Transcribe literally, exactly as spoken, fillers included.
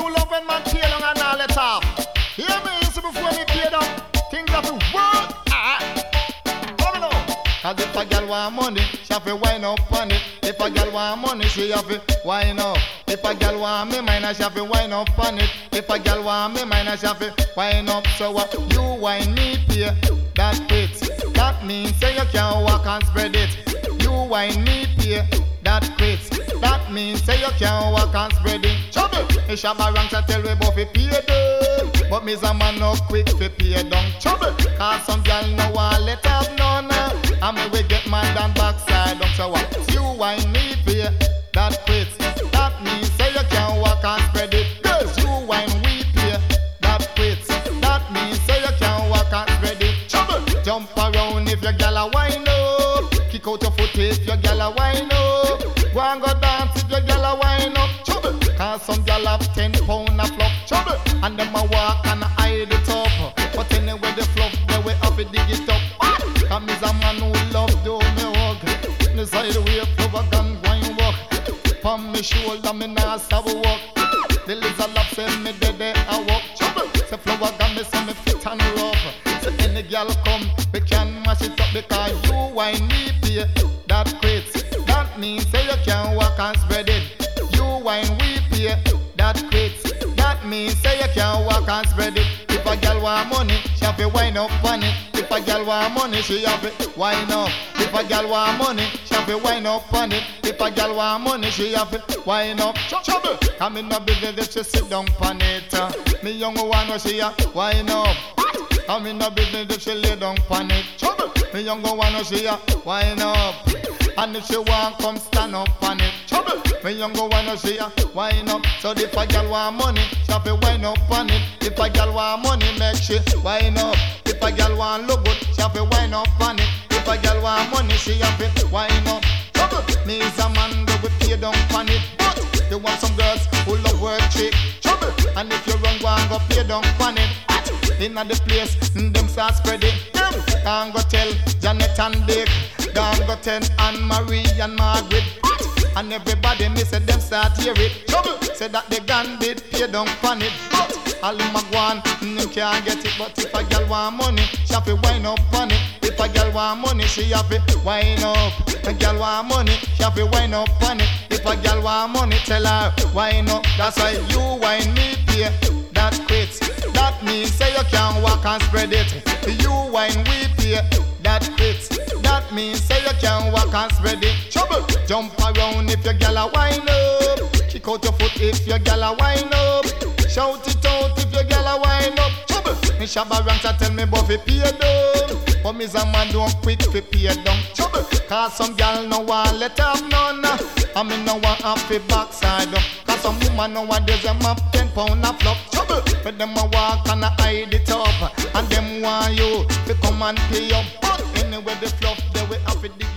who love when man pay long and all let off. Hear me, so before me pay down, things have to work. Ah, come on now. Cause if a girl want money, she have to wind up on it. If a girl want money, she have to wind up. If a girl want me mine, she have to wind up on it. If a girl want me mine, she have to wind up. So what you wine me pay, that quits. That means say you can't walk and spread it. You wine me pay, that quits. That means say you can't walk and spread it. Trouble. Me shabba ranks I tell we both fi pay down, but me's a man no quick fi pay down. Trouble. Cause some girl no want let have none, and me we get mad and backside down. So what? You wine me pay, that quits. That means say you can't walk and spread it. Girls, you wine we pay, that quits. That means say you can't walk and spread it. Trouble. Jump around if your gal a wine up. Kick out your foot if your gal a wine up. Go and go dance if your gal a wine up. Trouble. Cause some gal have ten pound a fluff. Trouble. And them a walk and a hide it up. But anyway the fluff, they way up it dig it up. Cause me's a man who love do me hug. The side way flower gun wine walk. From me shoulder me nah stop walk. The lizard love say me dead there I walk. Trouble. Say flower gun me say me fit and rough. So any gal come, we can mash it up because you wine me pay, that quits. That means say you can walk and spread it. You wine we pay, that quits. That means say you can walk and spread it. If a gal want money, she have to wine up on it. If a gal want money, she have to wine up. If a gal want money, she have to wine up on it. If a gal want money, she have to wine up. Trouble. Come in no business if she sit down on it. Me young one was she a wine up. I'm in the business if she lay down on it. Trouble. Me young one know she a wine up. And if she want come stand up on it. Trouble. Me young one know she a wine up. So if a girl want money, she have to wine up on it. If a girl want money, make she wine up. If a girl want look good, she have to wine up on it. If a girl want money, she have to wine up. Trouble. Me is a man that will pay down on it. But you want some girls who love work trick. Trouble. And if you run, go and go pay down on it. Inna the place, them start spread it. Them can't go tell Janet and Dick. Can't go tell Anne Marie and Margaret. And everybody me say them start hear it. Trouble. Say that they gone did pay down on it. But all them a go on, them can't get it. But if a girl want money, she have to wine up on it. If a girl want money, she have to wine up. A girl want money, she have to wine up on it. If a girl want money, tell her wine up. That's why you wine me pay, that quits. That means say you can't walk and spread it. You wine we pay, that quits. That means say you can't walk and spread it. Trouble. Jump around if your gal a wine up. Kick out your foot if your gal a wine up. Shout it out if your gal a wine up. Trouble. Me shabba ranks a tell me but fi pay down. But me's a man don't quick fi pay down. Trouble. Cause some gal no want let have none. And me no want have fi backside down. Cause some woman nowadays them have ten pound a flop. Trouble. But them a walk and a hide it up. And them want you to come and pay up. But anyway the fluff they will have to dig